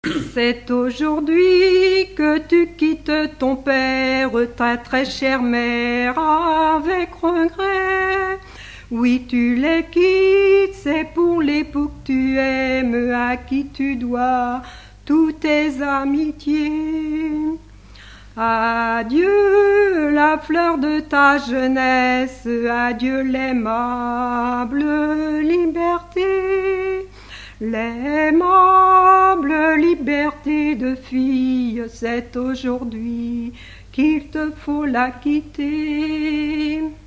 C'est aujourd'hui que tu quittes ton père, ta très chère mère, avec regret. Oui, tu les quittes, c'est pour l'époux que tu aimes, à qui tu dois toutes tes amitiés. Adieu la fleur de ta jeunesse, adieu l'aimable liberté. L'aimable liberté de fille, c'est aujourd'hui qu'il te faut la quitter.